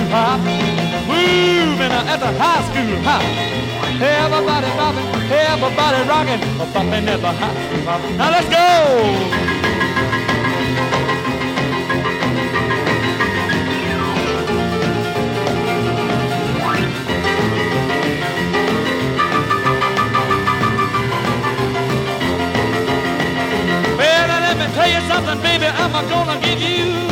hop, moving at the high school hop. Everybody bopping, everybody rocking, bumping at the high school hop. Now let's go! Tell you something, baby, I'm gonna give you